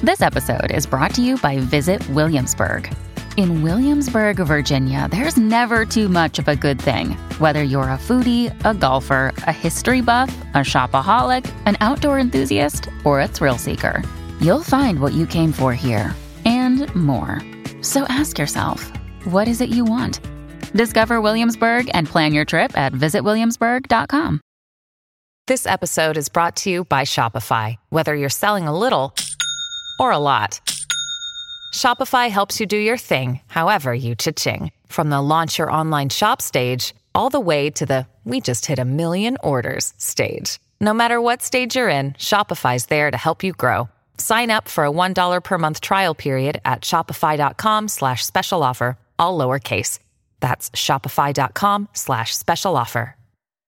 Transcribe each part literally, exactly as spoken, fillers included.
This episode is brought to you by Visit Williamsburg. In Williamsburg, Virginia, there's never too much of a good thing. Whether you're a foodie, a golfer, a history buff, a shopaholic, an outdoor enthusiast, or a thrill seeker, you'll find what you came for here and more. So ask yourself, what is it you want? Discover Williamsburg and plan your trip at visit williamsburg dot com. This episode is brought to you by Shopify. Whether you're selling a little or a lot, Shopify helps you do your thing, however you cha-ching. From the launch your online shop stage, all the way to the we just hit a million orders stage. No matter what stage you're in, Shopify's there to help you grow. Sign up for a one dollar per month trial period at shopify.com slash special offer, all lowercase. That's shopify.com slash special offer.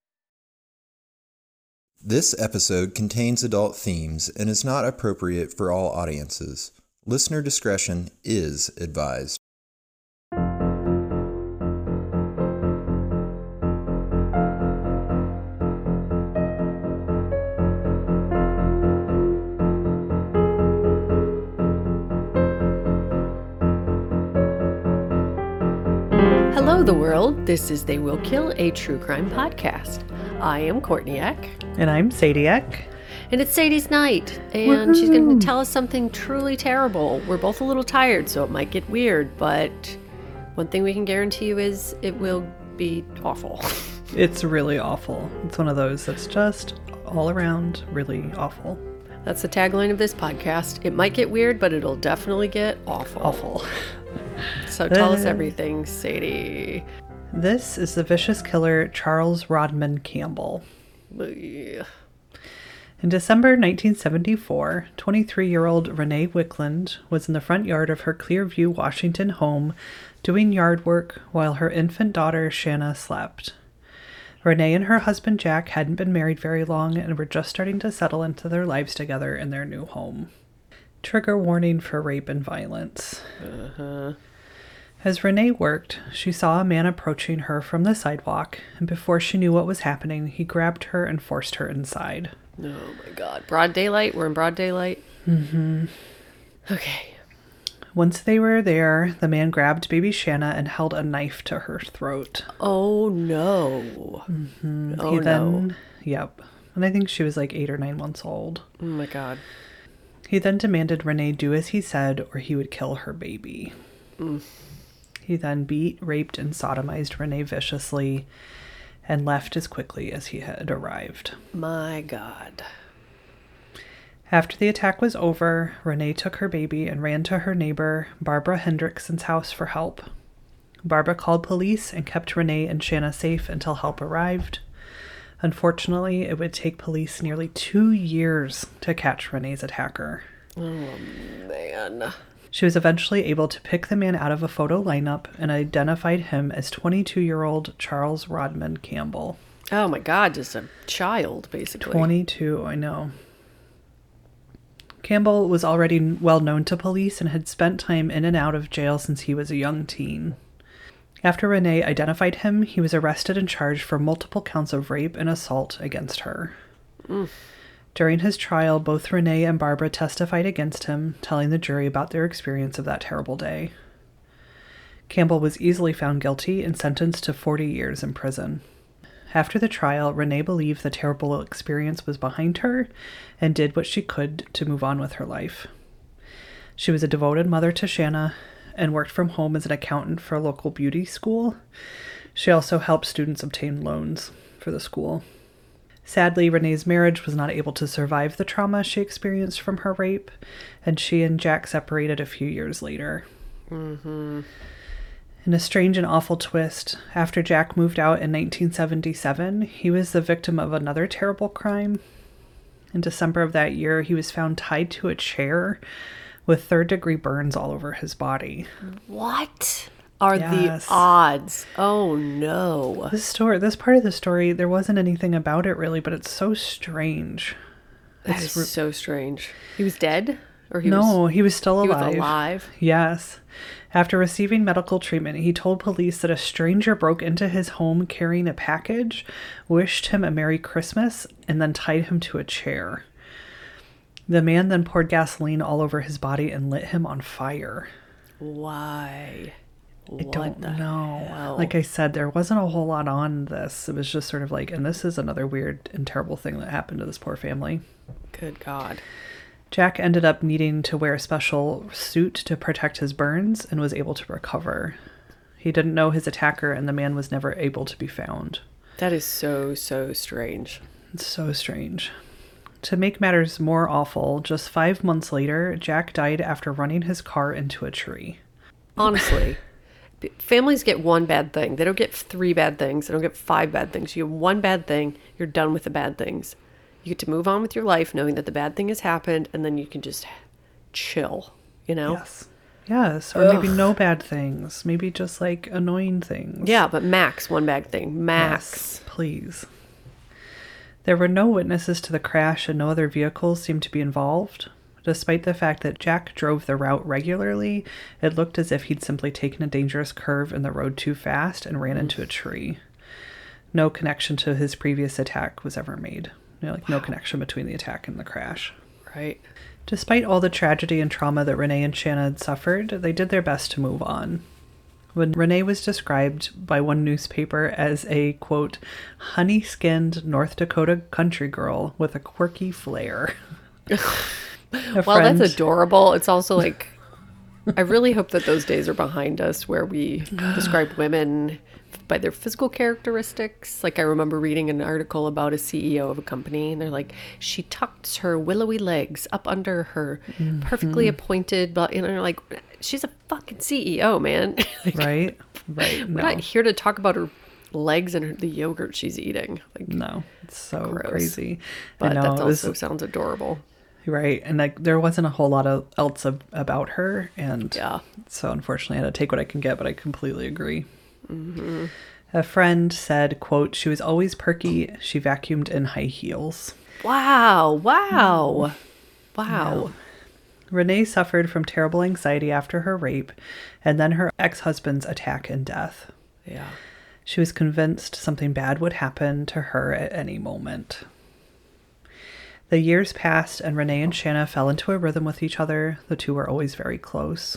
This episode contains adult themes and is not appropriate for all audiences. Listener discretion is advised. Hello, the world. This is They Will Kill, a true crime podcast. I am Courtney-Eck. And I'm Sadie-Eck. And it's Sadie's night, and Woo-hoo. She's going to tell us something truly terrible. We're both a little tired, so it might get weird, but one thing we can guarantee you is it will be awful. It's really awful. It's one of those that's just all around really awful. That's the tagline of this podcast. It might get weird, but it'll definitely get awful. Awful. So tell uh, us everything, Sadie. This is the vicious killer Charles Rodman Campbell. Ugh. In December nineteen seventy-four, twenty-three-year-old Renee Wickland was in the front yard of her Clearview, Washington home doing yard work while her infant daughter Shanna slept. Renee and her husband Jack hadn't been married very long and were just starting to settle into their lives together in their new home. Trigger warning for rape and violence. Uh-huh. As Renee worked, she saw a man approaching her from the sidewalk, and before she knew what was happening, he grabbed her and forced her inside. Oh my God. Broad daylight? We're in broad daylight? Mm-hmm. Okay. Once they were there, the man grabbed baby Shanna and held a knife to her throat. Oh no. Mm-hmm. Oh he then, no. Yep. And I think she was like eight or nine months old. Oh my God. He then demanded Renee do as he said or he would kill her baby. Mm. He then beat, raped, and sodomized Renee viciously and left as quickly as he had arrived. My God. After the attack was over, Renee took her baby and ran to her neighbor, Barbara Hendrickson's house for help. Barbara called police and kept Renee and Shanna safe until help arrived. Unfortunately, it would take police nearly two years to catch Renee's attacker. Oh, man. She was eventually able to pick the man out of a photo lineup and identified him as twenty-two-year-old Charles Rodman Campbell. Oh, my God. Just a child, basically. twenty-two, I know. Campbell was already well known to police and had spent time in and out of jail since he was a young teen. After Renee identified him, he was arrested and charged for multiple counts of rape and assault against her. Mm. During his trial, both Renee and Barbara testified against him, telling the jury about their experience of that terrible day. Campbell was easily found guilty and sentenced to forty years in prison. After the trial, Renee believed the terrible experience was behind her and did what she could to move on with her life. She was a devoted mother to Shanna and worked from home as an accountant for a local beauty school. She also helped students obtain loans for the school. Sadly, Renee's marriage was not able to survive the trauma she experienced from her rape, and she and Jack separated a few years later. Mm-hmm. In a strange and awful twist, after Jack moved out in nineteen seventy-seven, he was the victim of another terrible crime. In December of that year, he was found tied to a chair with third-degree burns all over his body. What are Yes. the odds? Oh, no. This story, this part of the story, there wasn't anything about it really, but it's so strange. That It's is re- so strange. He was dead? Or he no, was, he was still he alive. was alive? Yes. After receiving medical treatment, he told police that a stranger broke into his home carrying a package, wished him a Merry Christmas, and then tied him to a chair. The man then poured gasoline all over his body and lit him on fire. Why? I What don't the know. hell? Like I said, there wasn't a whole lot on this. It was just sort of like, and this is another weird and terrible thing that happened to this poor family. Good God. Jack ended up needing to wear a special suit to protect his burns and was able to recover. He didn't know his attacker, and the man was never able to be found. That is so, so strange. It's so strange. To make matters more awful, just five months later, Jack died after running his car into a tree. Honestly, families get one bad thing. They don't get three bad things. They don't get five bad things. You get one bad thing, you're done with the bad things. You get to move on with your life knowing that the bad thing has happened, and then you can just chill, you know? Yes. Yes, or Ugh. maybe no bad things. Maybe just, like, annoying things. Yeah, but max one bad thing. Max. Yes, please. There were no witnesses to the crash, and no other vehicles seemed to be involved. Despite the fact that Jack drove the route regularly, it looked as if he'd simply taken a dangerous curve in the road too fast and ran mm. into a tree. No connection to his previous attack was ever made. You know, like wow. No connection between the attack and the crash. Right. Despite all the tragedy and trauma that Renee and Shanna had suffered, they did their best to move on. When Renee was described by one newspaper as a, quote, honey-skinned North Dakota country girl with a quirky flair. Well, friend... that's adorable. It's also like, I really hope that those days are behind us where we describe women by their physical characteristics. Like I remember reading an article about a C E O of a company, and they're like, she tucks her willowy legs up under her mm-hmm. perfectly appointed, but you know, like she's a fucking C E O, man. Like, right, right. We're no. not here to talk about her legs and her, the yogurt she's eating. Like, no, it's so gross. Crazy. But know, that also was... sounds adorable. Right, and like there wasn't a whole lot of else of, about her, and yeah. so unfortunately I had to take what I can get, but I completely agree. Mm-hmm. A friend said, quote, she was always perky, she vacuumed in high heels. Wow, wow, wow. Yeah. Renee suffered from terrible anxiety after her rape, and then her ex-husband's attack and death. Yeah. She was convinced something bad would happen to her at any moment. The years passed, and Renee and Shanna fell into a rhythm with each other. The two were always very close.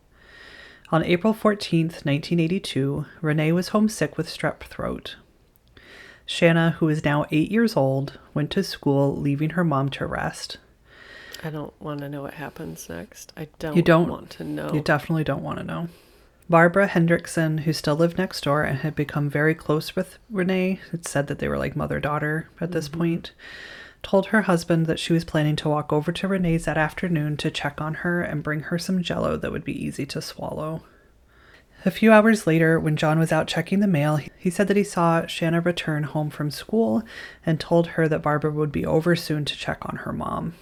On April fourteenth, nineteen eighty-two, Renee was homesick with strep throat. Shanna, who is now eight years old, went to school, leaving her mom to rest. I don't want to know what happens next. I don't, you don't want to know. You definitely don't want to know. Barbara Hendrickson, who still lived next door and had become very close with Renee, it said that they were like mother-daughter at this mm-hmm. point, told her husband that she was planning to walk over to Renee's that afternoon to check on her and bring her some Jell-O that would be easy to swallow. A few hours later, when John was out checking the mail, he said that he saw Shanna return home from school and told her that Barbara would be over soon to check on her mom.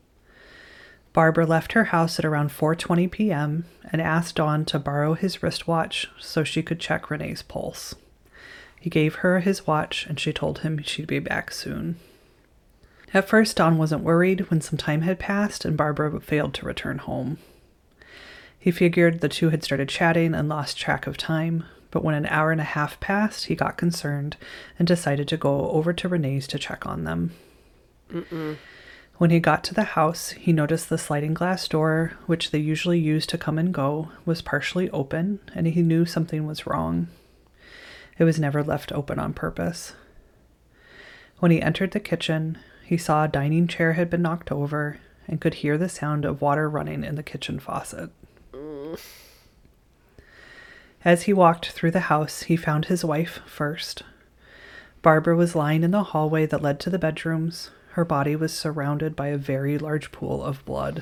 Barbara left her house at around four twenty p.m. and asked Don to borrow his wristwatch so she could check Renee's pulse. He gave her his watch and she told him she'd be back soon. At first, Don wasn't worried when some time had passed and Barbara failed to return home. He figured the two had started chatting and lost track of time, but when an hour and a half passed, he got concerned and decided to go over to Renee's to check on them. Mm-mm. When he got to the house, he noticed the sliding glass door, which they usually use to come and go, was partially open, and he knew something was wrong. It was never left open on purpose. When he entered the kitchen, he saw a dining chair had been knocked over and could hear the sound of water running in the kitchen faucet. Mm. As he walked through the house, he found his wife first. Barbara was lying in the hallway that led to the bedrooms. Her body was surrounded by a very large pool of blood.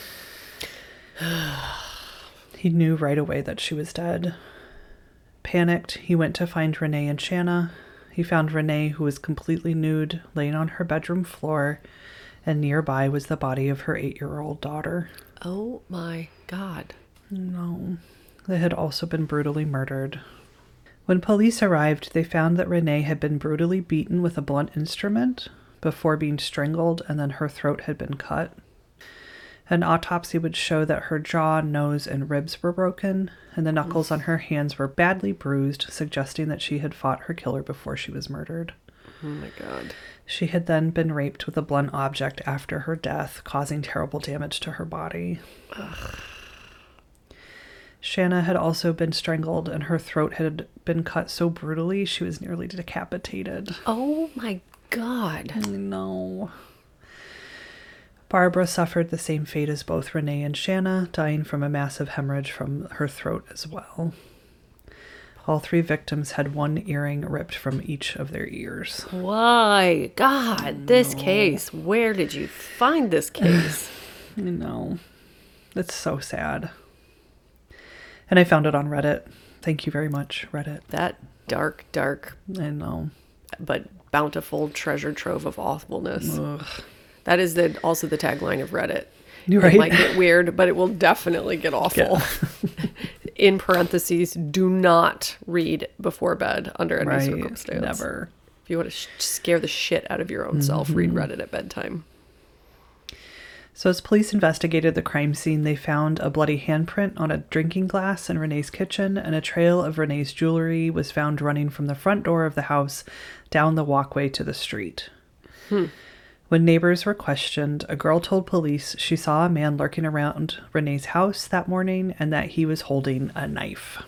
He knew right away that she was dead. Panicked, he went to find Renee and Shanna. He found Renee, who was completely nude, laying on her bedroom floor, and nearby was the body of her eight-year-old daughter. Oh my God. No. They had also been brutally murdered. When police arrived, they found that Renee had been brutally beaten with a blunt instrument before being strangled, and then her throat had been cut. An autopsy would show that her jaw, nose, and ribs were broken, and the knuckles on her hands were badly bruised, suggesting that she had fought her killer before she was murdered. Oh my God. She had then been raped with a blunt object after her death, causing terrible damage to her body. Ugh. Shanna had also been strangled, and her throat had been cut so brutally she was nearly decapitated. Oh my God. No. Barbara suffered the same fate as both Renee and Shanna, dying from a massive hemorrhage from her throat as well. All three victims had one earring ripped from each of their ears. Why? God, this no. case. Where did you find this case? No. It's so sad. And I found it on Reddit. Thank you very much, Reddit. That dark, dark. I know. But bountiful treasure trove of awfulness. Ugh. That is the also the tagline of Reddit. Right? It might get weird, but it will definitely get awful. Yeah. In parentheses, do not read before bed under any right. circumstance. Never. If you want to sh- scare the shit out of your own mm-hmm. self, read Reddit at bedtime. So as police investigated the crime scene, they found a bloody handprint on a drinking glass in Renee's kitchen, and a trail of Renee's jewelry was found running from the front door of the house down the walkway to the street. Hmm. When neighbors were questioned, a girl told police she saw a man lurking around Renee's house that morning and that he was holding a knife.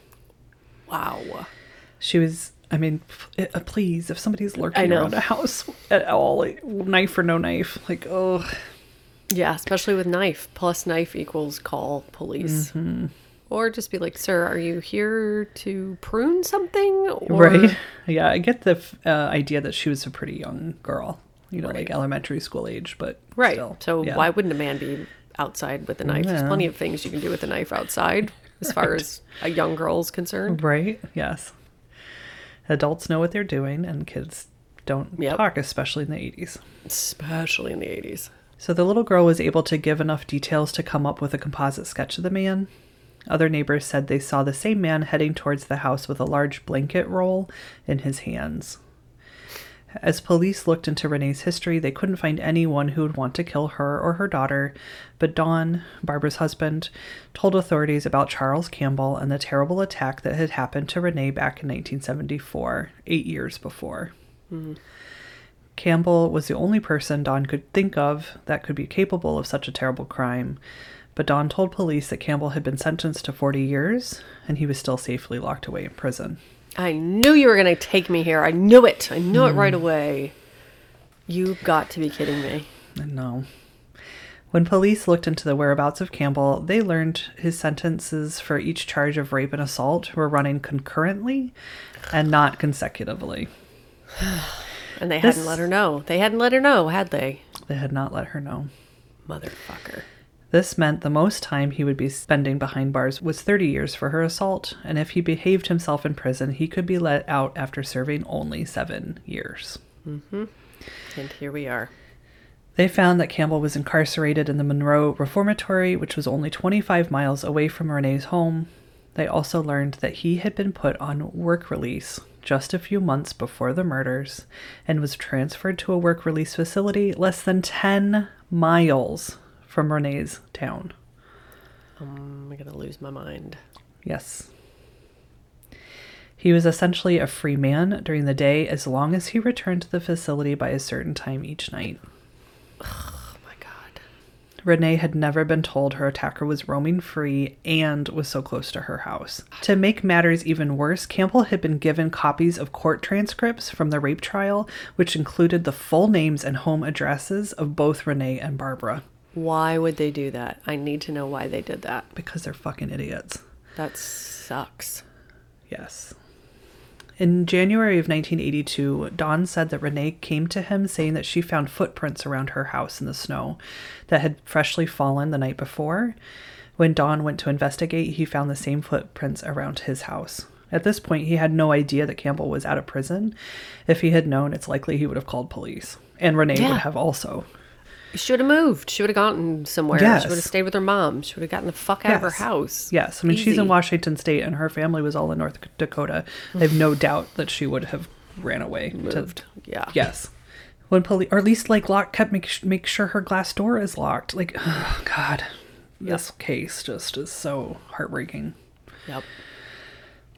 Wow. She was, I mean, uh, please, if somebody's lurking around a house at all, like, knife or no knife, like, oh. Yeah, especially with knife. Plus knife equals call police. Mm-hmm. Or just be like, sir, are you here to prune something? Or... Right. Yeah, I get the uh, idea that she was a pretty young girl. You know, right. like elementary school age, but right. still. So yeah. why wouldn't a man be outside with a knife? Yeah. There's plenty of things you can do with a knife outside as right. far as a young girl is concerned. Right. Yes. Adults know what they're doing, and kids don't yep. talk, especially in the eighties. Especially in the eighties. So the little girl was able to give enough details to come up with a composite sketch of the man. Other neighbors said they saw the same man heading towards the house with a large blanket roll in his hands. As police looked into Renee's history, they couldn't find anyone who would want to kill her or her daughter, but Don, Barbara's husband, told authorities about Charles Campbell and the terrible attack that had happened to Renee back in nineteen seventy-four, eight years before. Mm-hmm. Campbell was the only person Don could think of that could be capable of such a terrible crime, but Don told police that Campbell had been sentenced to forty years, and he was still safely locked away in prison. I knew you were going to take me here. I knew it. I knew mm. it right away. You've got to be kidding me. No. When police looked into the whereabouts of Campbell, they learned his sentences for each charge of rape and assault were running concurrently and not consecutively. And they this, hadn't let her know. They hadn't let her know, had they? They had not let her know. Motherfucker. This meant the most time he would be spending behind bars was thirty years for her assault, and if he behaved himself in prison, he could be let out after serving only seven years. Mm-hmm. And here we are. They found that Campbell was incarcerated in the Monroe Reformatory, which was only twenty-five miles away from Renee's home. They also learned that he had been put on work release just a few months before the murders and was transferred to a work release facility less than ten miles from Renee's town. Um, I'm going to lose my mind. Yes. He was essentially a free man during the day as long as he returned to the facility by a certain time each night. Oh my God. Renee had never been told her attacker was roaming free and was so close to her house. To make matters even worse, Campbell had been given copies of court transcripts from the rape trial, which included the full names and home addresses of both Renee and Barbara. Why would they do that? I need to know why they did that. Because they're fucking idiots. That sucks. Yes. In January of nineteen eighty-two, Dawn said that Renee came to him saying that she found footprints around her house in the snow that had freshly fallen the night before. When Dawn went to investigate, he found the same footprints around his house. At this point, he had no idea that Campbell was out of prison. If he had known, it's likely he would have called police. And Renee yeah. would have also. She would have moved. She would have gone somewhere. Yes. She would have stayed with her mom. She would have gotten the fuck out yes. of her house. Yes. I mean, Easy. She's in Washington State and her family was all in North Dakota. I have no doubt that she would have ran away. Moved. To, yeah. Yes. When police, or at least like lock, kept make, make sure her glass door is locked. Like, oh God, yep. This case just is so heartbreaking. Yep.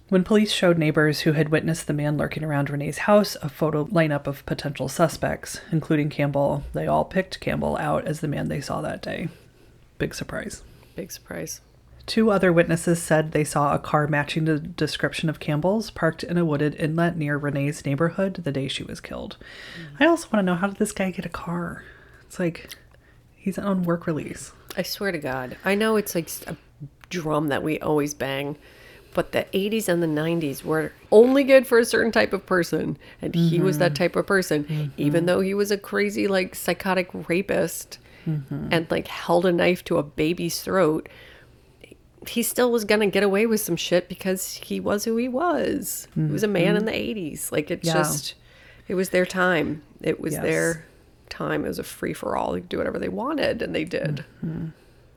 When police showed neighbors who had witnessed the man lurking around Renee's house a photo lineup of potential suspects, including Campbell, they all picked Campbell out as the man they saw that day. Big surprise. Big surprise. Two other witnesses said they saw a car matching the description of Campbell's parked in a wooded inlet near Renee's neighborhood the day she was killed. Mm. I also want to know, how did this guy get a car? It's like, he's on work release. I swear to God. I know it's like a drum that we always bang, but the eighties and the nineties were only good for a certain type of person. And mm-hmm. he was that type of person, mm-hmm. even though he was a crazy, like, psychotic rapist mm-hmm. and, like, held a knife to a baby's throat. He still was going to get away with some shit because he was who he was. Mm-hmm. He was a man in the eighties. Like, it's yeah. just, it was their time. It was yes. their time. It was a free-for-all. They could do whatever they wanted, and they did. Mm-hmm.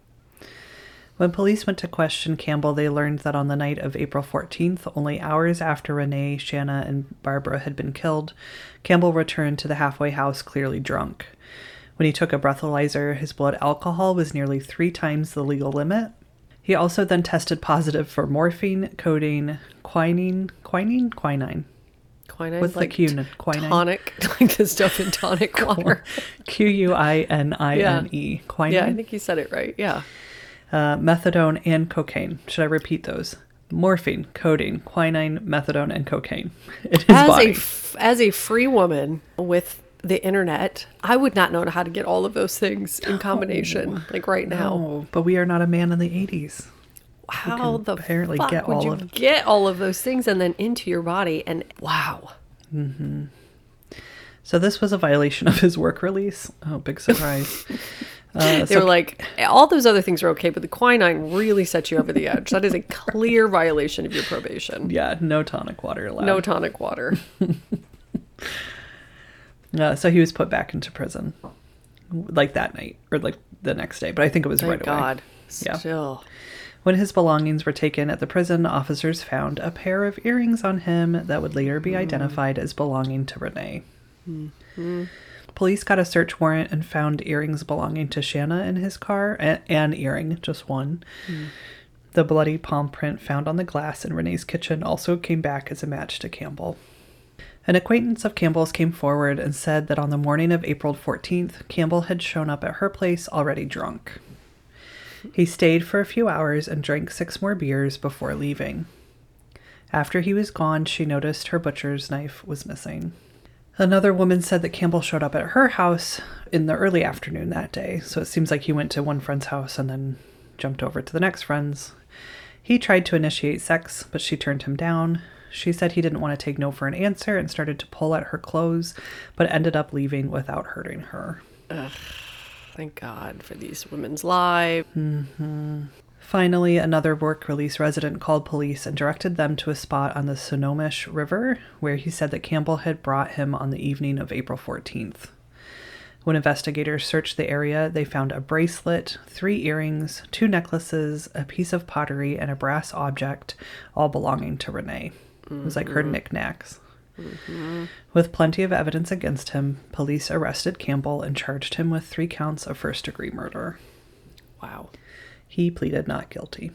When police went to question Campbell, they learned that on the night of April fourteenth, only hours after Renee, Shanna, and Barbara had been killed, Campbell returned to the halfway house clearly drunk. When he took a breathalyzer, his blood alcohol was nearly three times the legal limit. He also then tested positive for morphine, codeine, quinine, quinine, quinine. Quinine, What's like the Q? Quinine? Tonic, like the stuff in tonic water. Q U I N I N E. Yeah. Quinine? Yeah, I think you said it right. Yeah. Uh, methadone and cocaine. Should I repeat those? Morphine, codeine, quinine, methadone, and cocaine. In his as body. A f- as a free woman with the internet, I would not know how to get all of those things in combination, no, like right now. No, but we are not a man in the eighties. How the apparently fuck get would all you of... get all of those things and then into your body? And wow. Mm-hmm. So this was a violation of his work release. Oh, big surprise. Uh, they so, were like, all those other things are okay, but the quinine really sets you over the edge. That is a clear violation of your probation. Yeah, no tonic water allowed. No tonic water. uh, so he was put back into prison, like that night, or like the next day, but I think it was Thank right God. away. Yeah. Still. When his belongings were taken at the prison, officers found a pair of earrings on him that would later be mm. identified as belonging to Renee. Mm-hmm. Police got a search warrant and found earrings belonging to Shanna in his car. A- an earring, just one. Mm. The bloody palm print found on the glass in Renee's kitchen also came back as a match to Campbell. An acquaintance of Campbell's came forward and said that on the morning of April fourteenth, Campbell had shown up at her place already drunk. He stayed for a few hours and drank six more beers before leaving. After he was gone, she noticed her butcher's knife was missing. Another woman said that Campbell showed up at her house in the early afternoon that day, so it seems like he went to one friend's house and then jumped over to the next friend's. He tried to initiate sex, but she turned him down. She said he didn't want to take no for an answer and started to pull at her clothes, but ended up leaving without hurting her. Ugh. Thank God for these women's lives. Mm-hmm. Finally, another work release resident called police and directed them to a spot on the Snohomish River, where he said that Campbell had brought him on the evening of April fourteenth. When investigators searched the area, they found a bracelet, three earrings, two necklaces, a piece of pottery, and a brass object, all belonging to Renee. Mm-hmm. It was like her knickknacks. Mm-hmm. With plenty of evidence against him, police arrested Campbell and charged him with three counts of first-degree murder. Wow. He pleaded not guilty.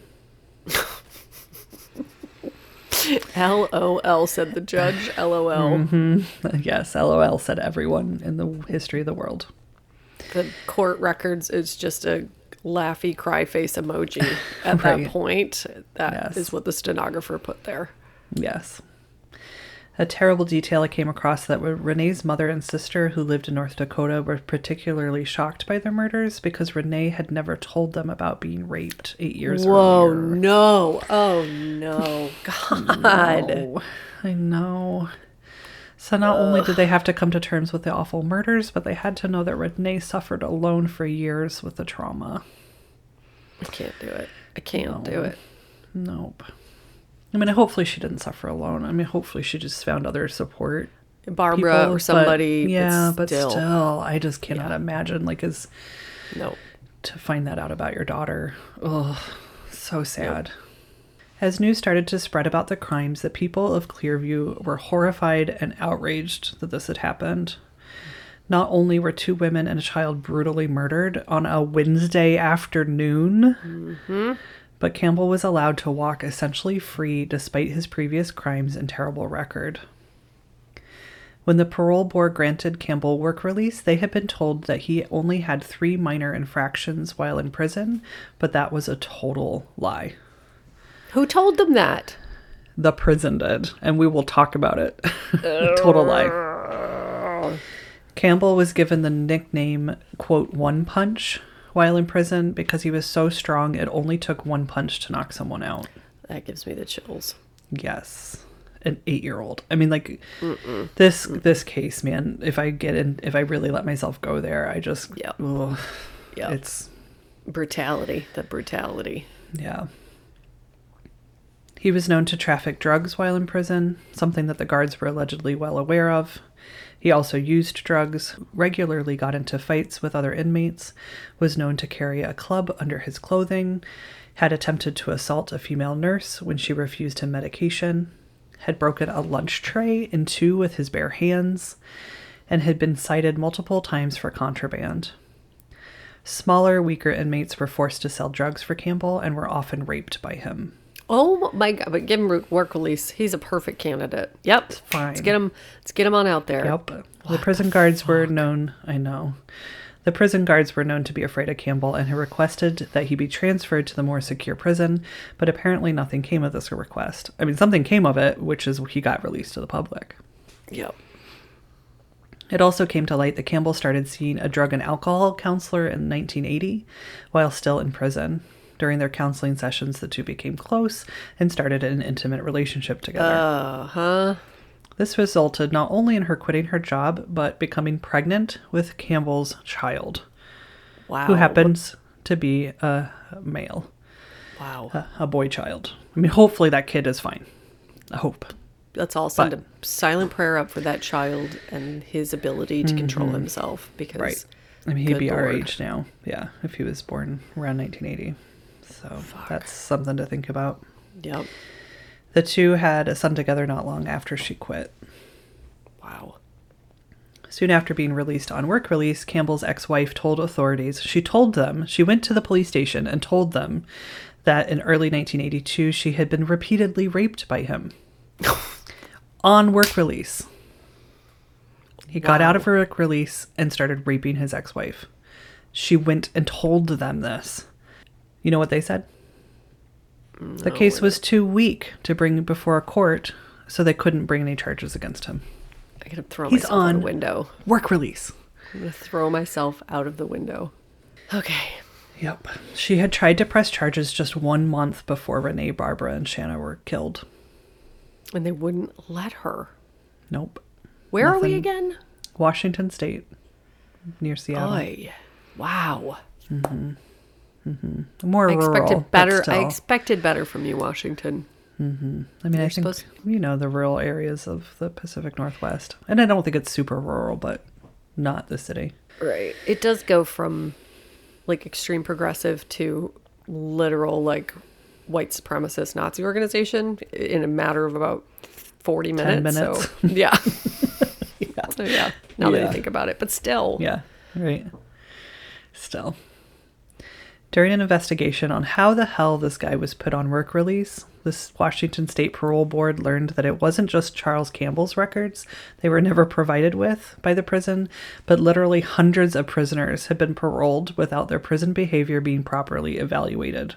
L O L, said the judge. L O L. Mm-hmm. Yes, L O L, said everyone in the history of the world. The court records is just a laughy cry face emoji at right. that point. That yes. is what the stenographer put there. Yes. A terrible detail I came across that Renee's mother and sister, who lived in North Dakota, were particularly shocked by their murders because Renee had never told them about being raped eight years Whoa, earlier. Whoa, no. Oh, no. God. No, I know. So not Ugh. only did they have to come to terms with the awful murders, but they had to know that Renee suffered alone for years with the trauma. I can't do it. I can't no. do it. Nope. I mean, hopefully she didn't suffer alone. I mean, hopefully she just found other support. Barbara people, or somebody. But, yeah, but but still. still, I just cannot yeah. imagine, like, as no. to find that out about your daughter. Ugh, so sad. Nope. As news started to spread about the crimes, the people of Clearview were horrified and outraged that this had happened. Not only were two women and a child brutally murdered on a Wednesday afternoon, mm-hmm. But Campbell was allowed to walk essentially free despite his previous crimes and terrible record. When the parole board granted Campbell work release, they had been told that he only had three minor infractions while in prison, but that was a total lie. Who told them that? The prison did, and we will talk about it. Total lie. Campbell was given the nickname, quote, one punch while in prison because he was so strong it only took one punch to knock someone out. That gives me the chills. Yes. An eight-year-old. I mean, like, Mm-mm. this Mm-mm. this case, man, if I get in, if I really let myself go there, I just, yep. ugh, yep. It's brutality. The brutality. Yeah. He was known to traffic drugs while in prison, something that the guards were allegedly well aware of. He also used drugs, regularly got into fights with other inmates, was known to carry a club under his clothing, had attempted to assault a female nurse when she refused him medication, had broken a lunch tray in two with his bare hands, and had been cited multiple times for contraband. Smaller, weaker inmates were forced to sell drugs for Campbell and were often raped by him. Oh my God! But give him work release. He's a perfect candidate. Yep, it's fine. Let's get him. Let's get him on out there. Yep. What the prison the guards fuck? were known. I know. The prison guards were known to be afraid of Campbell and had requested that he be transferred to the more secure prison, but apparently nothing came of this request. I mean, something came of it, which is he got released to the public. Yep. It also came to light that Campbell started seeing a drug and alcohol counselor in nineteen eighty while still in prison. During their counseling sessions, the two became close and started an intimate relationship together. Uh-huh. This resulted not only in her quitting her job, but becoming pregnant with Campbell's child. Wow. Who happens to be a male. Wow. A, a boy child. I mean, hopefully that kid is fine. I hope. Let's all send but, a silent prayer up for that child and his ability to mm-hmm. control himself. Because, right. I mean, he'd be Lord. our age now. Yeah, if he was born around nineteen eighty. So Fuck. That's something to think about. Yep. The two had a son together not long after she quit. Wow. Soon after being released on work release, Campbell's ex-wife told authorities, she told them, she went to the police station and told them that in early nineteen eighty-two, she had been repeatedly raped by him. On work release. He wow. got out of her work release and started raping his ex-wife. She went and told them this. You know what they said? No, the case was too weak to bring before a court, so they couldn't bring any charges against him. I could throw He's myself on out the window. Work release. I'm going to throw myself out of the window. Okay. Yep. She had tried to press charges just one month before Renee, Barbara, and Shanna were killed. And they wouldn't let her. Nope. Where Nothing. are we again? Washington State. Near Seattle. Oy. Wow. Mm-hmm. Mm-hmm. More I rural. Expected better. I expected better from you, Washington. Mm-hmm. I mean, You're I think, supposed... you know, the rural areas of the Pacific Northwest. And I don't think it's super rural, but not the city. Right. It does go from, like, extreme progressive to literal, like, white supremacist Nazi organization in a matter of about forty minutes. ten minutes. So, yeah. yeah. So, yeah. Now yeah. that I think about it. But still. Yeah. Right. Still. During an investigation on how the hell this guy was put on work release, this Washington State Parole Board learned that it wasn't just Charles Campbell's records they were never provided with by the prison, but literally hundreds of prisoners had been paroled without their prison behavior being properly evaluated.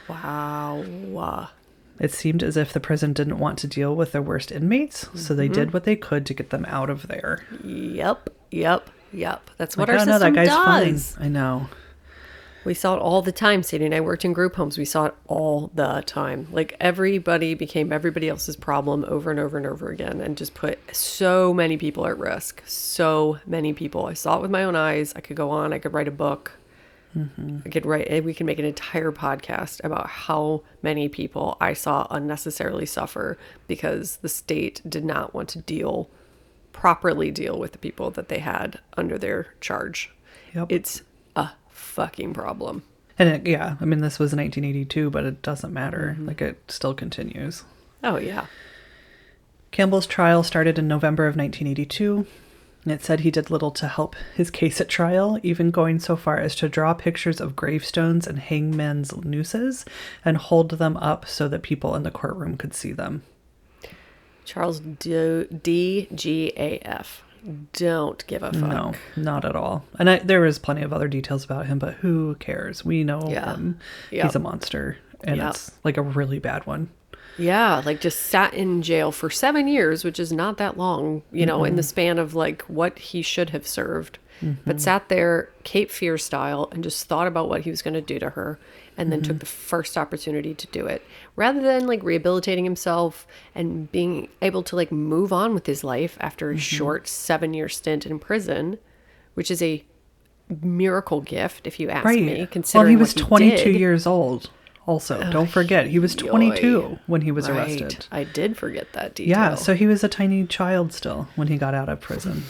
Wow. It seemed as if the prison didn't want to deal with their worst inmates, mm-hmm. so they did what they could to get them out of there. Yep, yep, yep. That's what like, our oh, system no, that guy's does. Fine. I know. We saw it all the time. Sadie and I worked in group homes. We saw it all the time. Like, everybody became everybody else's problem over and over and over again and just put so many people at risk. So many people. I saw it with my own eyes. I could go on. I could write a book. Mm-hmm. I could write, we can make an entire podcast about how many people I saw unnecessarily suffer because the state did not want to deal, properly deal with the people that they had under their charge. Yep. It's a fucking problem. And it, yeah, I mean, this was nineteen eighty-two, but it doesn't matter. Mm-hmm. Like, it still continues. Oh, yeah. Campbell's trial started in November of nineteen eighty-two. It said he did little to help his case at trial, even going so far as to draw pictures of gravestones and hangman's nooses and hold them up so that people in the courtroom could see them. Charles D G A F. Don't give a fuck. No, not at all. And I, there is plenty of other details about him, but who cares? We know yeah. him. Yep. He's a monster, and yep. it's like a really bad one. Yeah, like just sat in jail for seven years, which is not that long, you know, mm-hmm. in the span of like what he should have served. Mm-hmm. But sat there Cape Fear style and just thought about what he was going to do to her, and then mm-hmm. took the first opportunity to do it. Rather than like rehabilitating himself and being able to like move on with his life after a mm-hmm. short seven year stint in prison, which is a miracle gift, if you ask right. me, considering well, he was what he twenty-two did. years old. Also, oh, don't forget, he was twenty-two yoy. when he was right. arrested. I did forget that detail. Yeah, so he was a tiny child still when he got out of prison.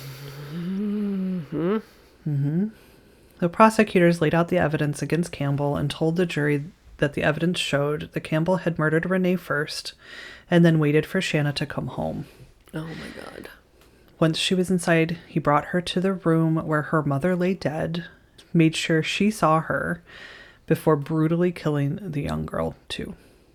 Mm-hmm. Mm-hmm. The prosecutors laid out the evidence against Campbell and told the jury that the evidence showed that Campbell had murdered Renee first and then waited for Shanna to come home. Oh my God. Once she was inside, he brought her to the room where her mother lay dead, made sure she saw her, before brutally killing the young girl, too.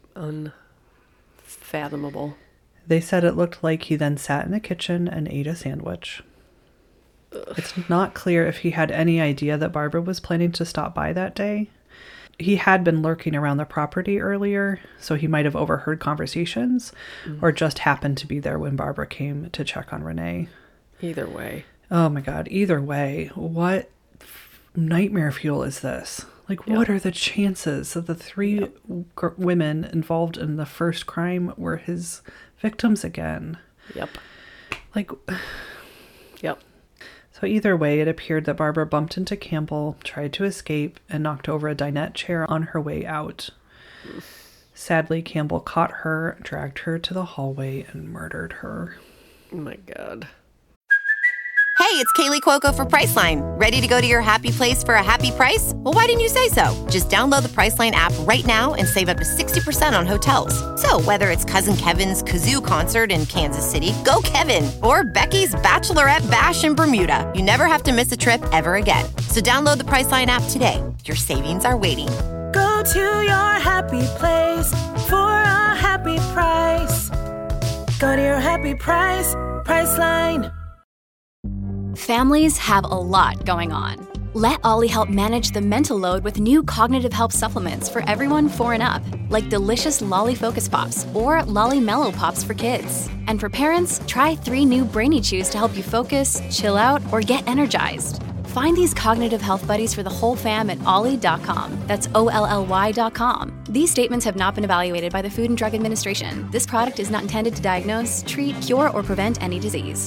Unfathomable. They said it looked like he then sat in the kitchen and ate a sandwich. Ugh. It's not clear if he had any idea that Barbara was planning to stop by that day. He had been lurking around the property earlier, so he might have overheard conversations, mm. or just happened to be there when Barbara came to check on Renee. Either way. Oh my God, either way. What nightmare fuel is this? Like, yep. what are the chances that the three yep. g- women involved in the first crime were his victims again? Yep. Like, yep. So either way, it appeared that Barbara bumped into Campbell, tried to escape, and knocked over a dinette chair on her way out. Sadly, Campbell caught her, dragged her to the hallway, and murdered her. Oh my God. Hey, it's Kaylee Cuoco for Priceline. Ready to go to your happy place for a happy price? Well, why didn't you say so? Just download the Priceline app right now and save up to sixty percent on hotels. So whether it's Cousin Kevin's Kazoo Concert in Kansas City, go Kevin, or Becky's Bachelorette Bash in Bermuda, you never have to miss a trip ever again. So download the Priceline app today. Your savings are waiting. Go to your happy place for a happy price. Go to your happy price, Priceline. Families have a lot going on. Let Ollie help manage the mental load with new cognitive help supplements for everyone four and up, like delicious Lolly Focus Pops or Lolly Mellow Pops for kids. And for parents, try three new Brainy Chews to help you focus, chill out, or get energized. Find these cognitive health buddies for the whole fam at ollie dot com. That's O L L Y dot com. These statements have not been evaluated by the Food and Drug Administration. This product is not intended to diagnose, treat, cure, or prevent any disease.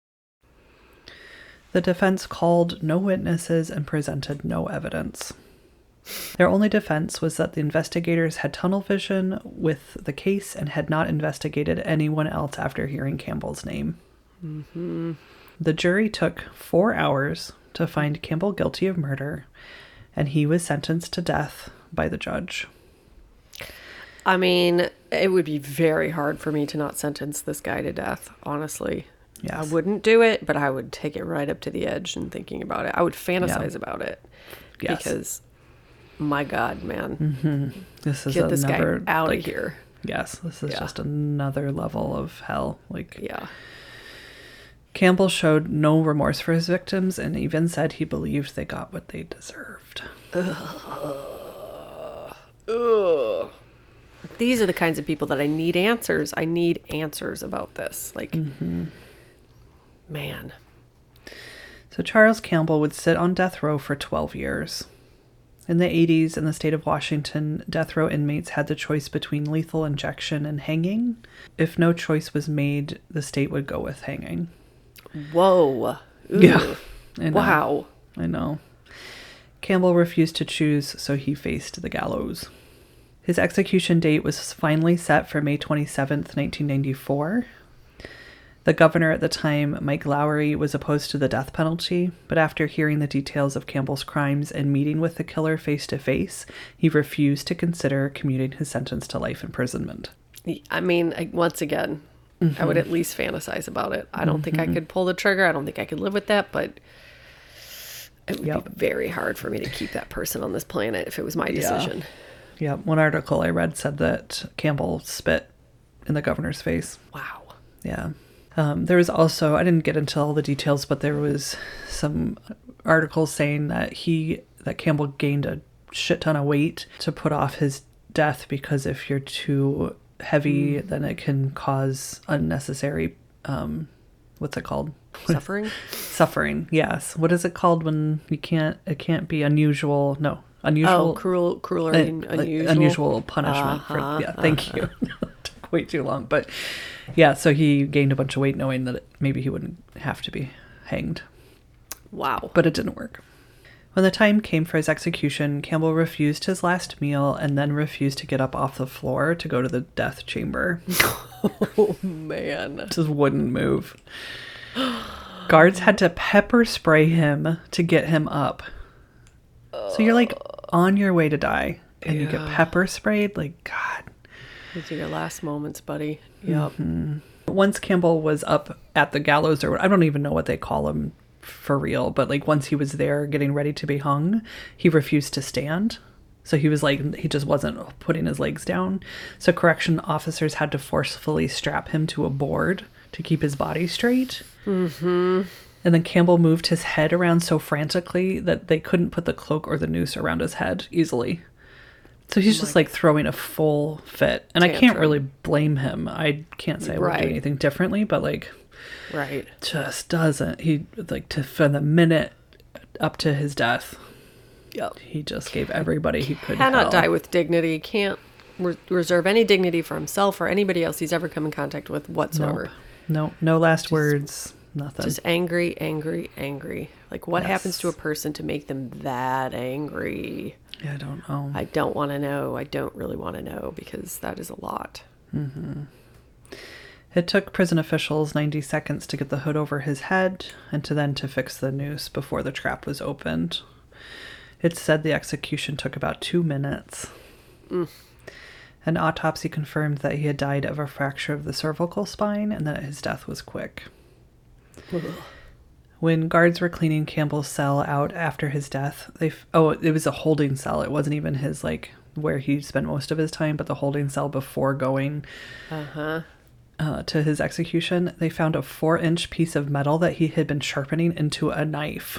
The defense called no witnesses and presented no evidence. Their only defense was that the investigators had tunnel vision with the case and had not investigated anyone else after hearing Campbell's name. Mm-hmm. The jury took four hours to find Campbell guilty of murder, and he was sentenced to death by the judge. I mean, it would be very hard for me to not sentence this guy to death, honestly. Yes. I wouldn't do it, but I would take it right up to the edge and thinking about it. I would fantasize yeah. about it. Yes. Because, my God, man. Mm-hmm. This is Get this another, guy out like, of here. Yes, this is yeah. just another level of hell. Like, yeah. Campbell showed no remorse for his victims and even said he believed they got what they deserved. Ugh. Ugh. These are the kinds of people that I need answers. I need answers about this. Like, mm-hmm. man. So Charles Campbell would sit on death row for twelve years. In the eighties, in the state of Washington, death row inmates had the choice between lethal injection and hanging. If no choice was made, the state would go with hanging. Whoa. Ooh. Yeah. I know. Wow. I know. Campbell refused to choose, so he faced the gallows. His execution date was finally set for May twenty-seventh, nineteen ninety-four. The governor at the time, Mike Lowry, was opposed to the death penalty, but after hearing the details of Campbell's crimes and meeting with the killer face-to-face, he refused to consider commuting his sentence to life imprisonment. I mean, once again, Mm-hmm. I would at least fantasize about it. I don't mm-hmm. think I could pull the trigger. I don't think I could live with that, but it would yep. be very hard for me to keep that person on this planet if it was my decision. Yeah. Yep. One article I read said that Campbell spit in the governor's face. Wow. Yeah. Um, there was also, I didn't get into all the details, but there was some articles saying that he, that Campbell gained a shit ton of weight to put off his death, because if you're too heavy, mm. then it can cause unnecessary, um, what's it called? Suffering? Suffering, yes. What is it called when you can't, it can't be unusual, no, unusual. Oh, cruel, cruel or uh, unusual. Unusual punishment. Uh-huh, for, yeah, thank uh-huh. you. Took way too long, but yeah, so he gained a bunch of weight knowing that maybe he wouldn't have to be hanged. Wow. But it didn't work. When the time came for his execution, Campbell refused his last meal and then refused to get up off the floor to go to the death chamber. Oh, man. Just wouldn't move. Guards had to pepper spray him to get him up. So you're like on your way to die and yeah. you get pepper sprayed? Like, God. These are your last moments, buddy. Yep. Mm-hmm. Once Campbell was up at the gallows, or I don't even know what they call him for real, but like once he was there getting ready to be hung, he refused to stand. So he was like, he just wasn't putting his legs down. So correction officers had to forcefully strap him to a board to keep his body straight. Mm-hmm. And then Campbell moved his head around so frantically that they couldn't put the cloak or the noose around his head easily. So he's oh just like throwing a full fit. And tantrum. I can't really blame him. I can't say I right. would do anything differently, but like, right. just doesn't. He, like, to from the minute up to his death, yep. he just gave everybody he could Cannot hell. die with dignity. Can't re- reserve any dignity for himself or anybody else he's ever come in contact with whatsoever. Nope. No, no last just, words, nothing. Just angry, angry, angry. Like, what yes. happens to a person to make them that angry? Yeah, I don't know. I don't want to know. I don't really want to know, because that is a lot. Mm-hmm. It took prison officials ninety seconds to get the hood over his head and to then to fix the noose before the trap was opened. It's said the execution took about two minutes. Mm. An autopsy confirmed that he had died of a fracture of the cervical spine and that his death was quick. When guards were cleaning Campbell's cell out after his death, they f- oh, it was a holding cell. It wasn't even his, like, where he spent most of his time, but the holding cell before going uh-huh. uh, to his execution. They found a four-inch piece of metal that he had been sharpening into a knife.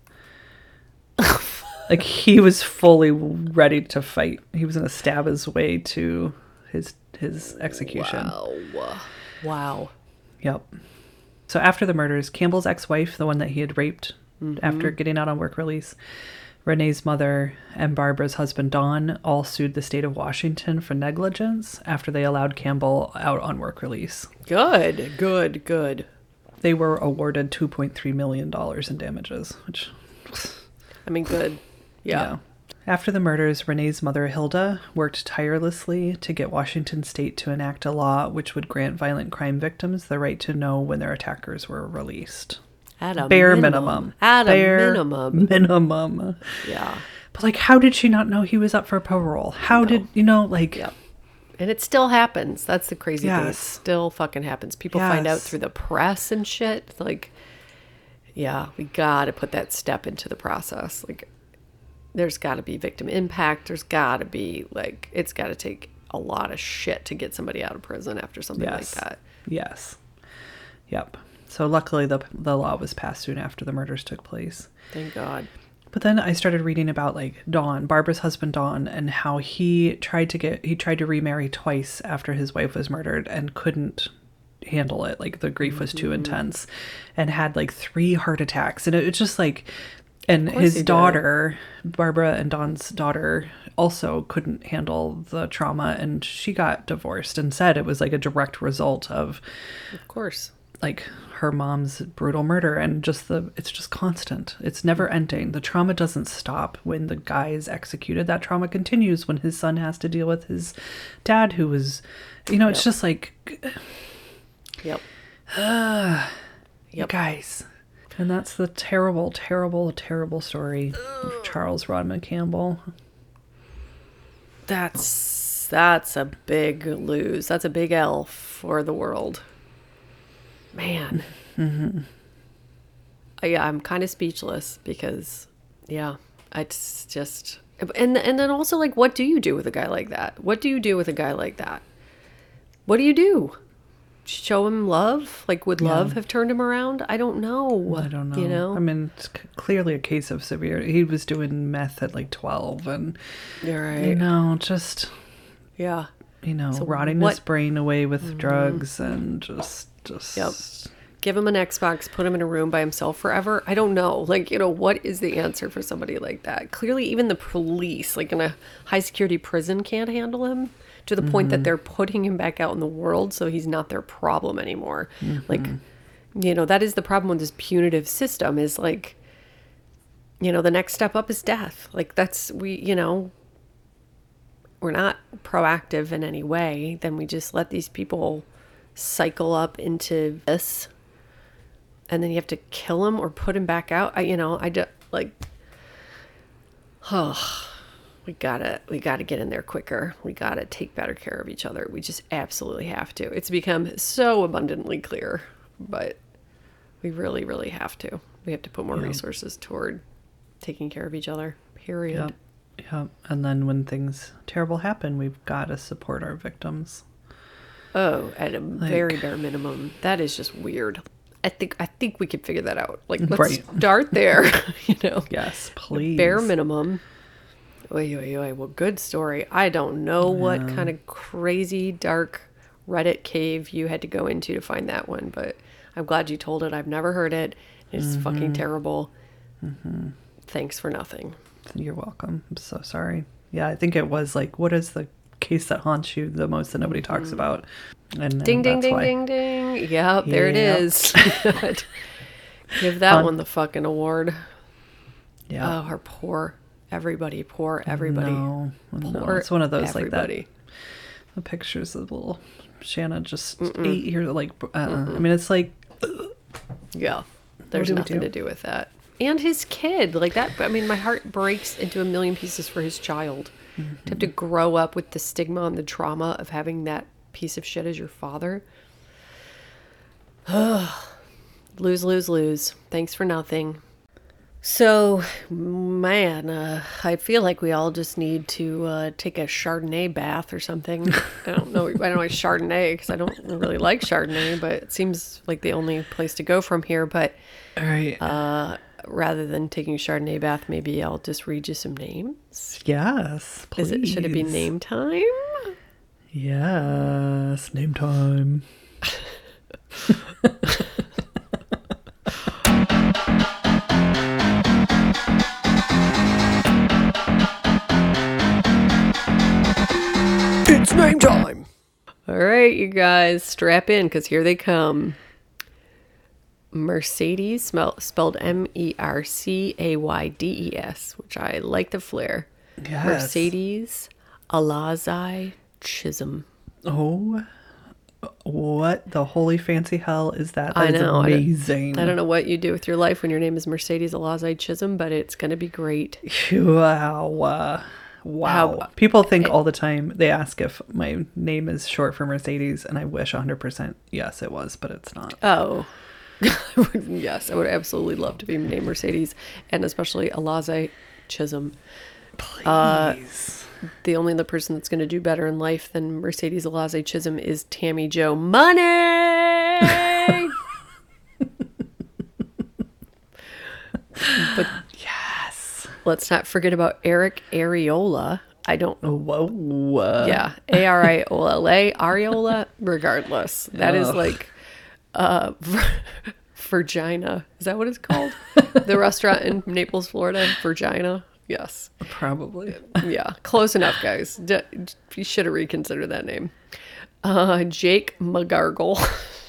Like, he was fully ready to fight. He was going to stab his way to his his execution. Wow. Wow. Yep. So after the murders, Campbell's ex-wife, the one that he had raped mm-hmm. after getting out on work release, Renee's mother, and Barbara's husband, Don, all sued the state of Washington for negligence after they allowed Campbell out on work release. Good, good, good. They were awarded two point three million dollars in damages, which... I mean, good. Yeah. yeah. After the murders, Renee's mother, Hilda, worked tirelessly to get Washington state to enact a law which would grant violent crime victims the right to know when their attackers were released. At a Bare minimum. minimum. At Bare a minimum. Minimum. Yeah. But, like, how did she not know he was up for parole? How no. did, you know, like... Yep. And it still happens. That's the crazy yes. thing. It still fucking happens. People yes. find out through the press and shit. Like, yeah, we got to put that step into the process. Like, there's got to be victim impact. There's got to be, like, it's got to take a lot of shit to get somebody out of prison after something yes. like that. Yes. Yep. So luckily the the law was passed soon after the murders took place. Thank God. But then I started reading about, like, Don, Barbara's husband, Don, and how he tried to get, he tried to remarry twice after his wife was murdered and couldn't handle it. Like, the grief was too mm-hmm. intense and had, like, three heart attacks. And it, it's just like, and his daughter, did. Barbara and Don's daughter, also couldn't handle the trauma, and she got divorced and said it was like a direct result of, of course, like, her mom's brutal murder. And just the, it's just constant. It's never ending. The trauma doesn't stop when the guy is executed. That trauma continues when his son has to deal with his dad, who was, you know, yep. it's just like, yep. Uh, yep. You guys. And that's the terrible, terrible, terrible story of Charles Rodman Campbell. That's that's a big lose. That's a big L for the world. Man. Mm-hmm. Uh, yeah, I'm kind of speechless because, yeah, it's just... And, and then also, like, what do you do with a guy like that? What do you do with a guy like that? What do you do? Show him love? Like, would Yeah. love have turned him around? I don't know. I don't know. You know? I mean, it's c- clearly a case of severe. He was doing meth at like twelve, and You're right. you know, just Yeah. you know, So rotting what- his brain away with mm-hmm. drugs and just, just. Yep. Give him an Xbox, put him in a room by himself forever. I don't know. Like, you know, what is the answer for somebody like that? Clearly, even the police, like in a high security prison, can't handle him to the mm-hmm. point that they're putting him back out in the world so he's not their problem anymore. Mm-hmm. Like, you know, that is the problem with this punitive system is like, you know, the next step up is death. Like, that's, we, you know, we're not proactive in any way. Then we just let these people cycle up into this. And then you have to kill him or put him back out. I, you know, I do, like, oh, we gotta, we gotta get in there quicker. We gotta take better care of each other. We just absolutely have to. It's become so abundantly clear, but we really, really have to. We have to put more yeah. resources toward taking care of each other, period. Yep. Yep. And then when things terrible happen, we've got to support our victims. Oh, at a like, very bare minimum. That is just weird. I think I think we could figure that out. Like, let's right. start there. You know. Yes, please. Bare minimum. Oy, oy, oy. Well, good story. I don't know yeah. what kind of crazy dark Reddit cave you had to go into to find that one, but I'm glad you told it. I've never heard it. It's mm-hmm. fucking terrible. Mm-hmm. Thanks for nothing. You're welcome. I'm so sorry. Yeah, I think it was like, what is the case that haunts you the most that nobody talks mm. about? And ding, ding, ding, why. ding, ding. Yep, there yep. it is. Give that um, one the fucking award. Yeah. Oh, our poor everybody. Poor everybody. No, poor no. It's one of those everybody. like that. The pictures of little Shanna just Mm-mm. eight years like. Uh, I mean, it's like. Ugh. Yeah, there's nothing to do with that. And his kid, like that. I mean, my heart breaks into a million pieces for his child. Mm-hmm. To have to grow up with the stigma and the trauma of having that piece of shit as your father. lose, lose, lose. Thanks for nothing. So, man, uh, I feel like we all just need to uh, take a Chardonnay bath or something. I don't know. I don't know Chardonnay because I don't really like Chardonnay, but it seems like the only place to go from here. But all right. Uh, rather than taking a Chardonnay bath, maybe I'll just read you some names. Yes, please. Is it, should it be name time? Yes, name time. It's name time. All right, you guys, strap in because here they come. Mercedes, smell, spelled M E R C A Y D E S, which I like the flair. Yes. Mercedes Alazai Chisholm. Oh, what the holy fancy hell is that? That I is know. amazing. I don't, I don't know what you do with your life when your name is Mercedes Alazai Chisholm, but it's going to be great. Wow. Uh, wow. How, People think it, all the time, they ask if my name is short for Mercedes, and I wish one hundred percent yes it was, but it's not. Oh. Yes, I would absolutely love to be named Mercedes, and especially Alazai Chisholm. Please. Uh, the only other person that's going to do better in life than Mercedes Alazai Chisholm is Tammy Jo Money. But yes, let's not forget about Eric Areola. I don't know. Whoa. Yeah, A R I O L A, Areola. Regardless, that Ugh. is like. Uh, Virginia. Is that what it's called? The restaurant in Naples, Florida. Virginia. Yes. Probably. Yeah. Close enough, guys. D- you should have reconsidered that name. Uh, Jake McGargle.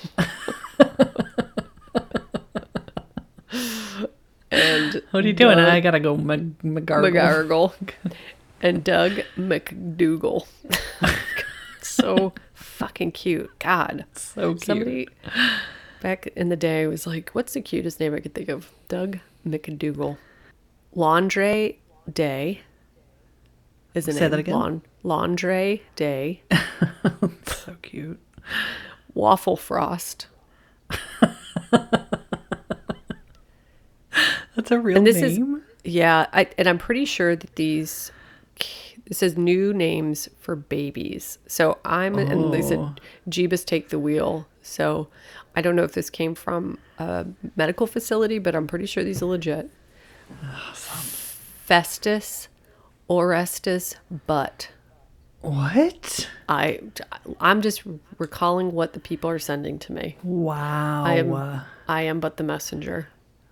And what are you doing? Doug, I gotta go Mag- McGargle. McGargle. And Doug McDougal. So fucking cute. God. So cute. Somebody back in the day was like, what's the cutest name I could think of? Doug McDougal. Laundry Day. Isn't Say it? that again. Laun- Laundry Day. So cute. Waffle Frost. That's a real and this name? Is, yeah, I, and I'm pretty sure that these... This is new names for babies. So I'm, oh. and they said, Jeebus take the wheel. So I don't know if this came from a medical facility, but I'm pretty sure these are legit. Awesome. Festus, Orestes, Butt. What? I, I'm just recalling what the people are sending to me. Wow. I am, I am but the messenger.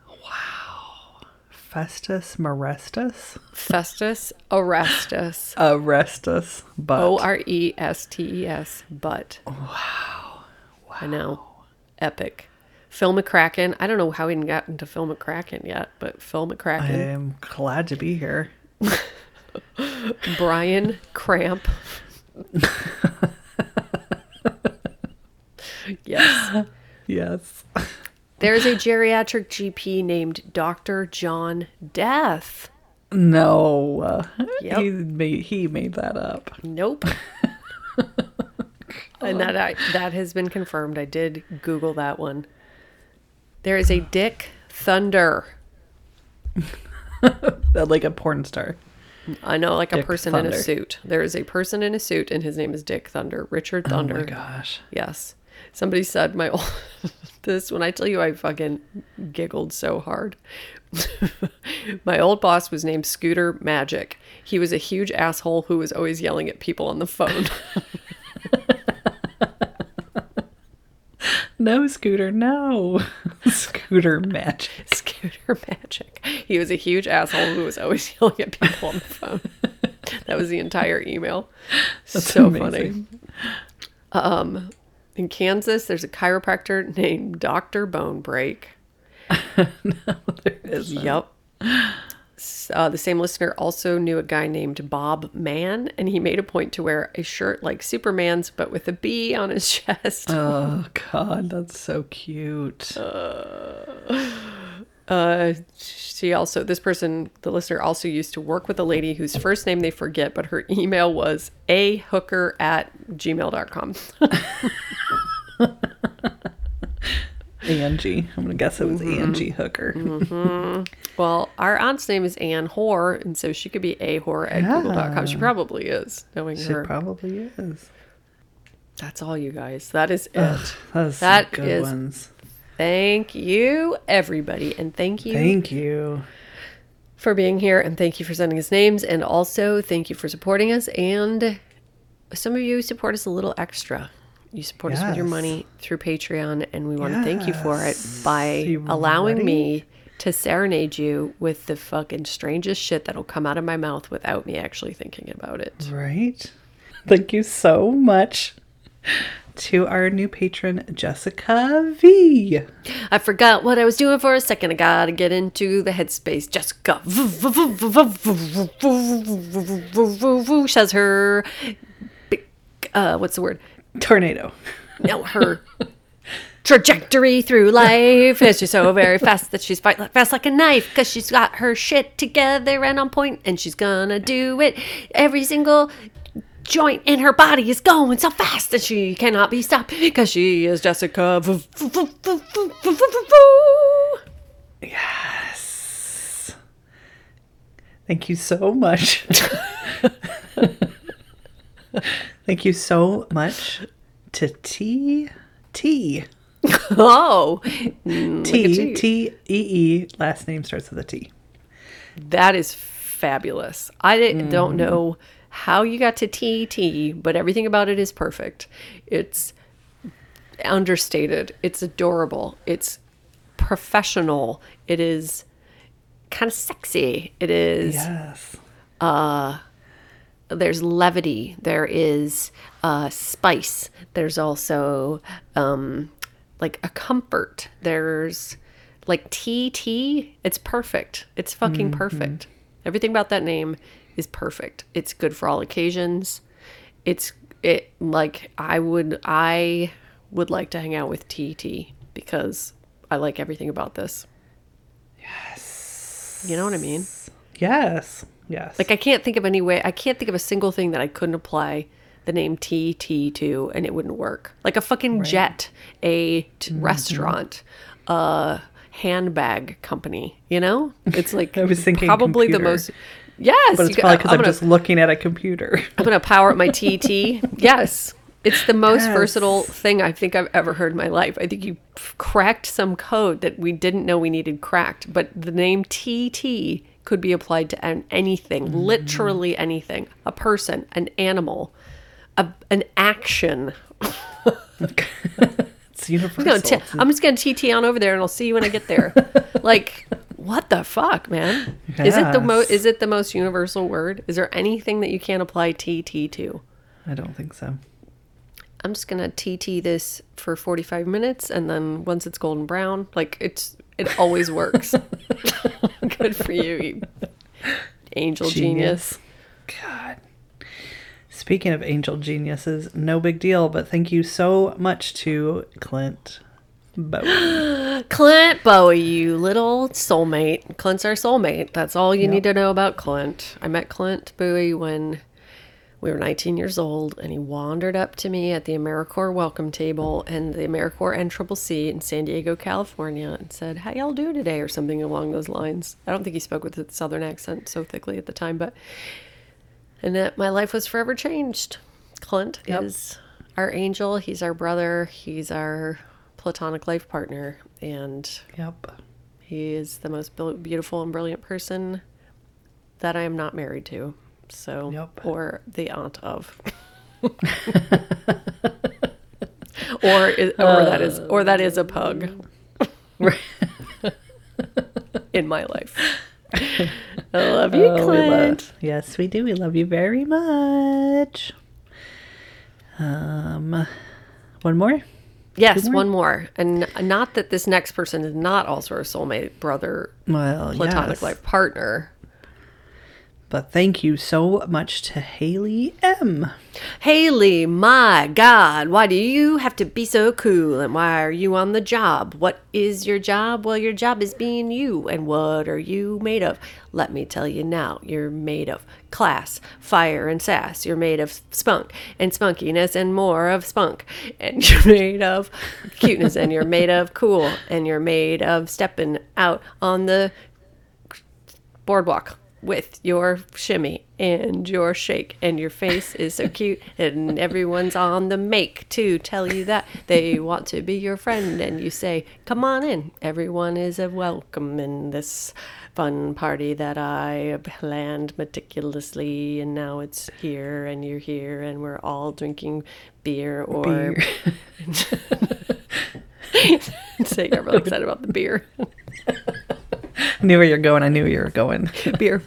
Festus Morestus? Festus Orestes. Orestes, but. O R E S T E S, but. Wow. Wow. I know. Epic. Phil McCracken. I don't know how he got into Phil McCracken yet, but Phil McCracken. I am glad to be here. Brian Cramp. Yes. Yes. There's a geriatric G P named Doctor John Death. No. Yep. He made, he made that up. Nope. And that I, that has been confirmed. I did Google that one. There is a Dick Thunder. Like a porn star. I know, like Dick a person Thunder. in a suit. There is a person in a suit, and his name is Dick Thunder. Richard Thunder. Oh my gosh. Yes. Somebody said my old... This, when I tell you I fucking giggled so hard. My old boss was named Scooter Magic. He was a huge asshole who was always yelling at people on the phone. No, Scooter, no. Scooter Magic. Scooter Magic. He was a huge asshole who was always yelling at people on the phone. That was the entire email. That's so amazing. Funny. Um, in Kansas, there's a chiropractor named Doctor Bonebreak. No, there isn't. Yep. Uh, the same listener also knew a guy named Bob Mann, and he made a point to wear a shirt like Superman's, but with a B on his chest. Oh, God, that's so cute. Uh, uh, she also, this person, the listener also used to work with a lady whose first name they forget, but her email was a hooker at gmail dot com. Angie. I'm going to guess it was mm-hmm. Angie Hooker. Mm-hmm. Well, our aunt's name is Ann Whore, and so she could be a whore at yeah. google dot com. She probably is, knowing she her. She probably is. That's all, you guys. That is it. Ugh, that is that good is, ones. Thank you, everybody. And thank you. Thank you. For being here, and thank you for sending us names. And also, thank you for supporting us. And some of you support us a little extra. You support yes. us with your money through Patreon, and we want yes. to thank you for it by allowing ready? me to serenade you with the fucking strangest shit that'll come out of my mouth without me actually thinking about it. Right. Thank you so much to our new patron, Jessica V. I forgot what I was doing for a second. I gotta get into the headspace. Jessica says her, uh, what's the word? Tornado. No, her trajectory through life is just so very fast that she's fight fast like a knife because she's got her shit together and on point, and she's gonna do it. Every single joint in her body is going so fast that she cannot be stopped because she is Jessica. Yes. Thank you so much. Thank you so much to T. T. Oh. T. T. E. E. Last name starts with a T. That is fabulous. I mm. don't know how you got to T. T, but everything about it is perfect. It's understated. It's adorable. It's professional. It is kind of sexy. It is. Yes. Uh, There's levity. There is uh, spice. There's also um, like a comfort. There's like T T. It's perfect. It's fucking mm-hmm. perfect. Everything about that name is perfect. It's good for all occasions. It's it like I would I would like to hang out with T T because I like everything about this. Yes. You know what I mean? Yes. Yes. Like I can't think of any way, I can't think of a single thing that I couldn't apply the name T T to and it wouldn't work. Like a fucking right. jet, a t- mm-hmm. restaurant, a handbag company, you know? It's like I was thinking probably computer. the most... Yes. But it's you, probably because I'm, I'm gonna, just looking at a computer. I'm going to power up my T T. Yes. It's the most Yes. versatile thing I think I've ever heard in my life. I think you cracked some code that we didn't know we needed cracked, but the name T T could be applied to an- anything, mm. literally anything. A person, an animal, a, an action. It's universal. I'm, t- I'm just going to T T on over there and I'll see you when I get there. Like... What the fuck, man? Yes. Is it the most is it the most universal word? Is there anything that you can't apply T T to? I don't think so. I'm just gonna T T this for forty-five minutes, and then once it's golden brown, like it's it always works. Good for you, you angel genius. genius. God. Speaking of angel geniuses, no big deal, but thank you so much to Clint Bowie. Clint Bowie, you little soulmate. Clint's our soulmate. That's all you yep. need to know about Clint. I met Clint Bowie when we were nineteen years old, and he wandered up to me at the AmeriCorps welcome table and the AmeriCorps N C C C in San Diego, California, and said, "How y'all doing today?" or something along those lines. I don't think he spoke with a southern accent so thickly at the time, but and that my life was forever changed. Clint yep. is our angel. He's our brother. He's our platonic life partner, and yep, he is the most beautiful and brilliant person that I am not married to, so yep. or the aunt of, or is, or uh, that is or that is a pug in my life. I love you, oh, Clint. We love, yes, we do. We love you very much. Um, one more. Yes, more? one more. And not that this next person is not also a soulmate, brother, well, platonic yes. life partner. But thank you so much to Haley M. Haley, my God, why do you have to be so cool? And why are you on the job? What is your job? Well, your job is being you. And what are you made of? Let me tell you now. You're made of class, fire, and sass. You're made of spunk and spunkiness and more of spunk. And you're made of cuteness. And you're made of cool. And you're made of stepping out on the boardwalk with your shimmy and your shake, and your face is so cute, and everyone's on the make to tell you that they want to be your friend, and you say, come on in, everyone is a welcome in this fun party that I planned meticulously, and now it's here, and you're here, and we're all drinking beer or beer. Say, I'm really excited about the beer. I knew where you're going. I knew where you were going. Beer.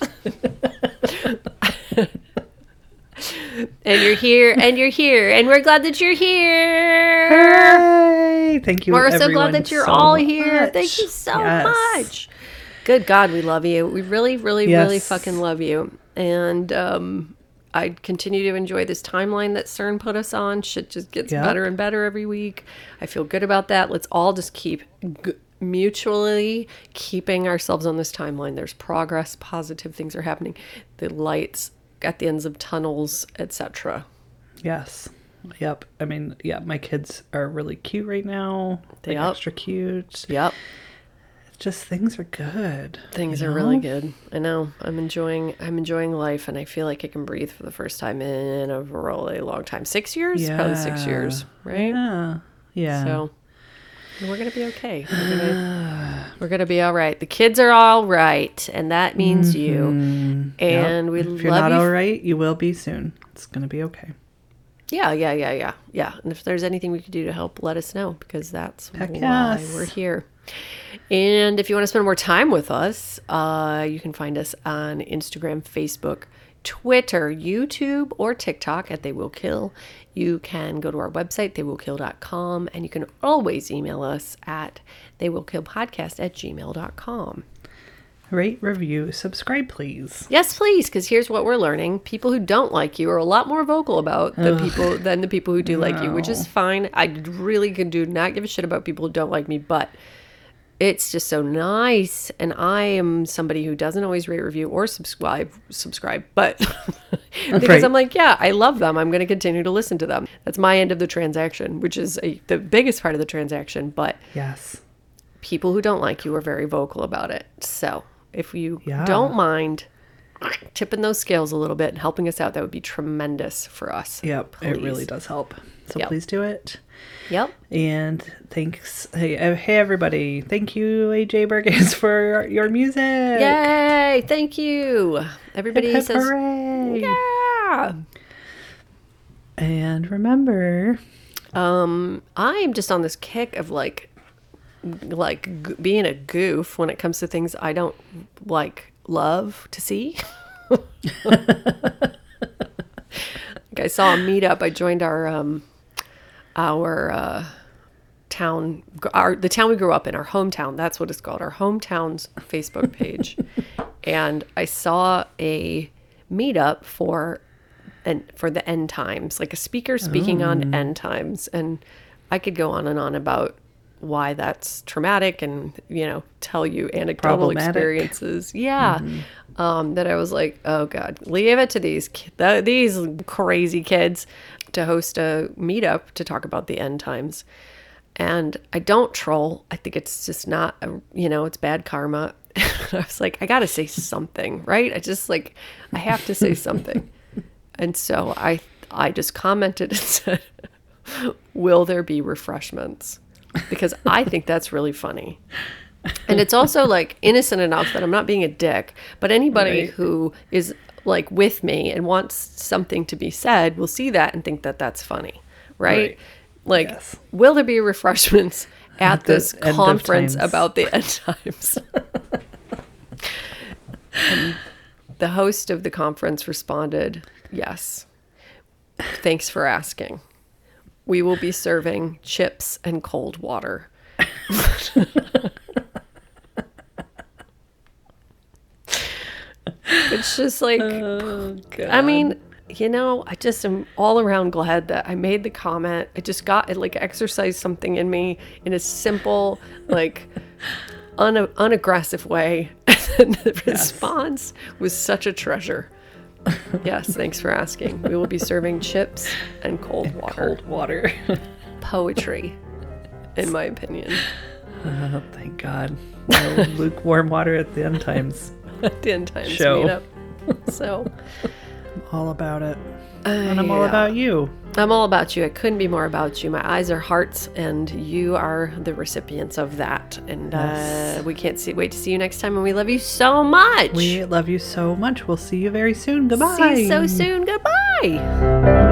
And you're here, and you're here, and we're glad that you're here. Hey, thank you. We're so glad that you're so all much. here. Thank you so yes. much. Good God, we love you. We really, really, yes. really fucking love you. And um, I continue to enjoy this timeline that CERN put us on. Shit just gets yep. better and better every week. I feel good about that. Let's all just keep g- mutually keeping ourselves on this timeline. There's progress, positive things are happening. The lights at the ends of tunnels, et cetera. Yes. Yep. I mean, yeah, my kids are really cute right now. They're yep. extra cute. Yep. It's just things are good. Things you know? are really good. I know. I'm enjoying I'm enjoying life, and I feel like I can breathe for the first time in a really long time. Six years? Yeah. Probably six years, right? Yeah. Yeah. So we're going to be okay. We're going to we're gonna be all right. The kids are all right, and that means mm-hmm. you. And yep. we if love you're not you. all right, you will be soon. It's going to be okay. Yeah, yeah, yeah, yeah, yeah. And if there's anything we could do to help, let us know, because that's Heck why yes. we're here. And if you want to spend more time with us, uh, you can find us on Instagram, Facebook, Twitter, YouTube, or TikTok at They Will Kill. You can go to our website, they will kill dot com, and you can always email us at theywillkillpodcast at gmail dot com. Rate, review, subscribe, please. Yes, please, because here's what we're learning. People who don't like you are a lot more vocal about the Ugh. people than the people who do no. like you, which is fine. I really could do not give a shit about people who don't like me, but it's just so nice. And I am somebody who doesn't always rate, review, or subscribe, subscribe, but because right. I'm like, yeah, I love them. I'm going to continue to listen to them. That's my end of the transaction, which is a, the biggest part of the transaction, but yes. people who don't like you are very vocal about it. So if you Yeah. don't mind tipping those scales a little bit and helping us out, that would be tremendous for us. Yep, Please. it really does help. So Yep. please do it. Yep. And thanks. Hey, uh, hey everybody. Thank you, A J Burgess, for your music. Yay! Thank you. Everybody Hip, hip, says, hooray. yeah. And remember, Um, I'm just on this kick of like, like g- being a goof when it comes to things I don't like love to see. Like I saw a meetup. I joined our um, our uh, town, our the town we grew up in, our hometown. That's what it's called, our hometown's Facebook page. And I saw a meetup for and for the end times, like a speaker speaking Oh. on end times. And I could go on and on about why that's traumatic and, you know, tell you anecdotal Problematic. experiences. Yeah. Um, that I was like, oh God, leave it to these, ki- th- these crazy kids to host a meetup to talk about the end times. And I don't troll. I think it's just not, a, you know, it's bad karma. I was like, I got to say something, right? I just like, I have to say something. And so I I just commented and said, will there be refreshments? Because I think that's really funny. And it's also like innocent enough that I'm not being a dick, but anybody Right. who is like with me and wants something to be said will see that and think that that's funny, right? Right. Like, Yes. will there be refreshments at, At the this end of conference times. about the end times? And the host of the conference responded, yes. Thanks for asking. We will be serving chips and cold water. It's just like, oh, God. I mean, you know, I just am all around glad that I made the comment. I just got it, like, exercised something in me in a simple, like, un- unaggressive way. And the response was such a treasure. Yes, thanks for asking. We will be serving chips and cold water. cold water. Poetry, in my opinion. Oh, thank God. No lukewarm water at the end times. At the end times Show. meetup. So, I'm all about it. uh, And I'm all yeah. about you. I'm all about you. I couldn't be more about you. My eyes are hearts, and you are the recipients of that. And Yes. uh, we can't see, wait to see you next time. And we love you so much. We love you so much. We'll see you very soon. Goodbye. see you so soon. Goodbye.